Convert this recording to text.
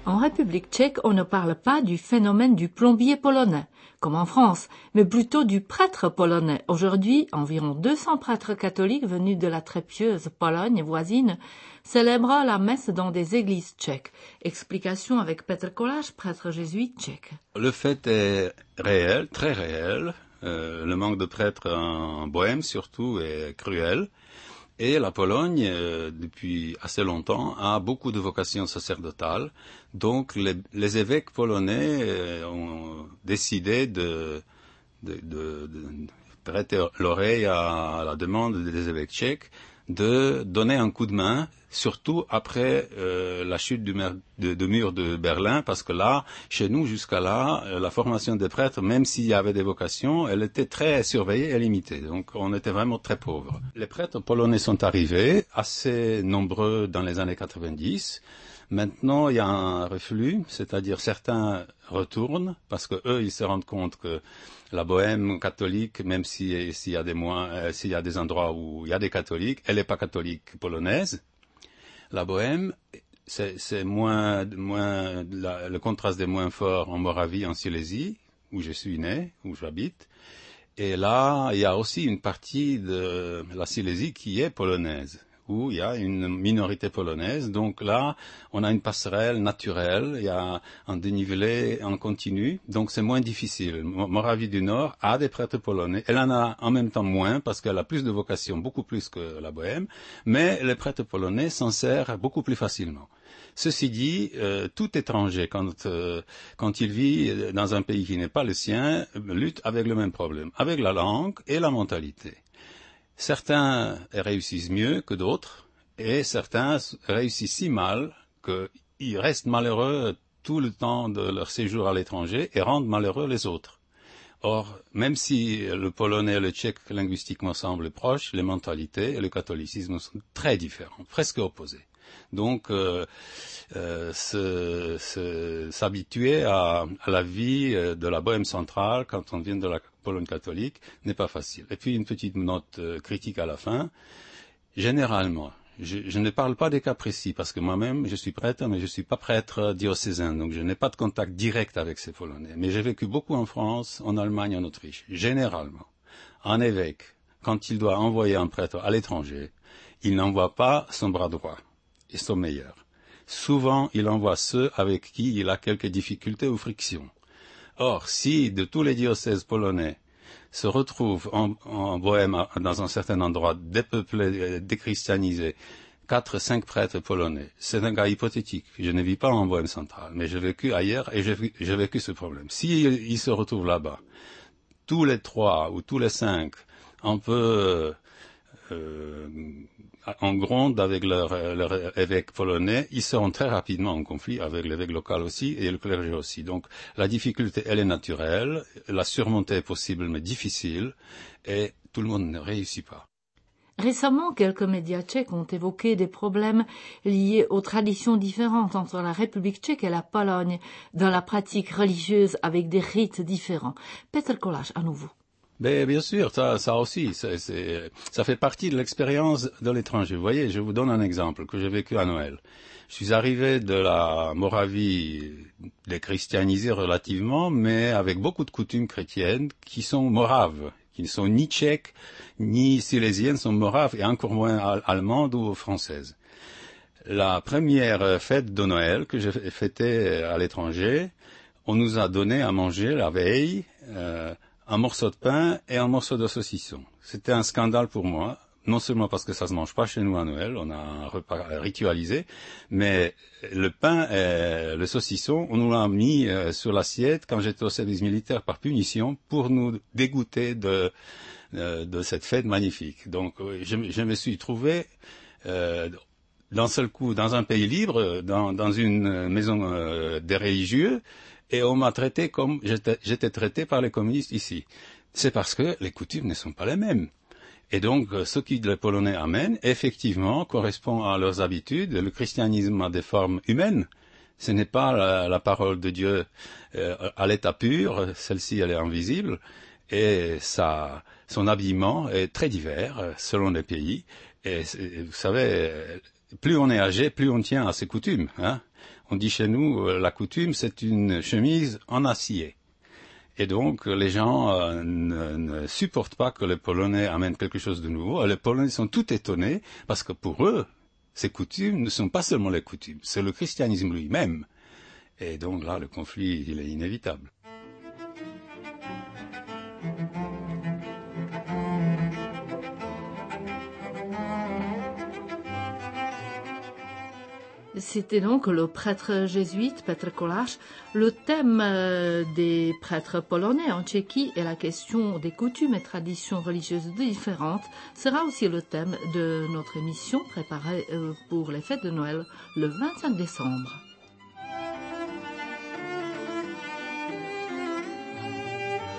En République tchèque, on ne parle pas du phénomène du plombier polonais, comme en France, mais plutôt du prêtre polonais. Aujourd'hui, environ 200 prêtres catholiques venus de la très pieuse Pologne voisine célèbrent la messe dans des églises tchèques. Explication avec Petr Kolář, prêtre jésuite tchèque. Le fait est réel, très réel. Le manque de prêtres en Bohême surtout est cruel. Et la Pologne, depuis assez longtemps, a beaucoup de vocations sacerdotales. Donc, les évêques polonais ont décidé de prêter l'oreille à la demande des évêques tchèques de donner un coup de main, surtout après la chute du mur de Berlin, parce que là, chez nous, jusqu'à là, la formation des prêtres, même s'il y avait des vocations, elle était très surveillée et limitée. Donc, on était vraiment très pauvres. Les prêtres polonais sont arrivés, assez nombreux dans les années 90. Maintenant, il y a un reflux, c'est-à-dire certains retournent, parce que eux, ils se rendent compte que la Bohême catholique, même s'il y a des endroits où il y a des catholiques, elle n'est pas catholique polonaise. La Bohême, c'est le contraste est moins fort en Moravie, en Silésie, où je suis né, où j'habite. Et là, il y a aussi une partie de la Silésie qui est polonaise, où il y a une minorité polonaise. Donc là, on a une passerelle naturelle, il y a un dénivelé en continu, donc c'est moins difficile. Moravie du Nord a des prêtres polonais. Elle en a en même temps moins, parce qu'elle a plus de vocation, beaucoup plus que la Bohême, mais les prêtres polonais s'en servent beaucoup plus facilement. Ceci dit, tout étranger, quand il vit dans un pays qui n'est pas le sien, lutte avec le même problème, avec la langue et la mentalité. Certains réussissent mieux que d'autres, et certains réussissent si mal qu'ils restent malheureux tout le temps de leur séjour à l'étranger et rendent malheureux les autres. Or, même si le polonais et le tchèque linguistiquement semblent proches, les mentalités et le catholicisme sont très différents, presque opposés. Donc, s'habituer à la vie de la Bohême centrale quand on vient de la Pologne catholique n'est pas facile. Et puis une petite note critique à la fin. Généralement, je ne parle pas des cas précis parce que moi-même je suis prêtre, mais je ne suis pas prêtre diocésain, donc je n'ai pas de contact direct avec ces Polonais. Mais j'ai vécu beaucoup en France, en Allemagne, en Autriche. Généralement, un évêque, quand il doit envoyer un prêtre à l'étranger, il n'envoie pas son bras droit et son meilleur. Souvent, il envoie ceux avec qui il a quelques difficultés ou frictions. Or, si de tous les diocèses polonais se retrouvent en Bohême, dans un certain endroit dépeuplé, déchristianisé, 4-5 prêtres polonais, c'est un cas hypothétique. Je ne vis pas en Bohême centrale, mais j'ai vécu ailleurs et j'ai vécu ce problème. Si ils se retrouvent là-bas, tous les 3 ou tous les 5, un peu en gronde avec leur évêque polonais, ils seront très rapidement en conflit avec l'évêque local aussi et le clergé aussi. Donc la difficulté, elle est naturelle, la surmontée est possible mais difficile et tout le monde ne réussit pas. Récemment, quelques médias tchèques ont évoqué des problèmes liés aux traditions différentes entre la République tchèque et la Pologne dans la pratique religieuse avec des rites différents. Petr Kolář, à nouveau. Mais bien sûr, ça aussi, ça fait partie de l'expérience de l'étranger. Vous voyez, je vous donne un exemple que j'ai vécu à Noël. Je suis arrivé de la Moravie déchristianisée relativement, mais avec beaucoup de coutumes chrétiennes qui sont moraves, qui ne sont ni tchèques, ni silésiennes, sont moraves et encore moins allemandes ou françaises. La première fête de Noël que j'ai fêtée à l'étranger, on nous a donné à manger la veille un morceau de pain et un morceau de saucisson. C'était un scandale pour moi, non seulement parce que ça se mange pas chez nous à Noël, on a un repas ritualisé, mais le pain et le saucisson, on nous l'a mis sur l'assiette quand j'étais au service militaire par punition pour nous dégoûter de cette fête magnifique. Donc je me suis trouvé d'un seul coup dans un pays libre, dans une maison des religieux, et on m'a traité comme j'étais traité par les communistes ici. C'est parce que les coutumes ne sont pas les mêmes. Et donc, ce que les Polonais amènent, effectivement, correspond à leurs habitudes. Le christianisme a des formes humaines. Ce n'est pas la parole de Dieu à l'état pur. Celle-ci, elle est invisible. Et son habillement est très divers selon les pays. Et vous savez, plus on est âgé, plus on tient à ses coutumes, hein. On dit chez nous, la coutume, c'est une chemise en acier. Et donc, les gens ne supportent pas que les Polonais amènent quelque chose de nouveau. Les Polonais sont tout étonnés parce que pour eux, ces coutumes ne sont pas seulement les coutumes, c'est le christianisme lui-même. Et donc là, le conflit, il est inévitable. C'était donc le prêtre jésuite Petr Kolář. Le thème des prêtres polonais en Tchéquie et la question des coutumes et traditions religieuses différentes sera aussi le thème de notre émission préparée pour les fêtes de Noël le 25 décembre.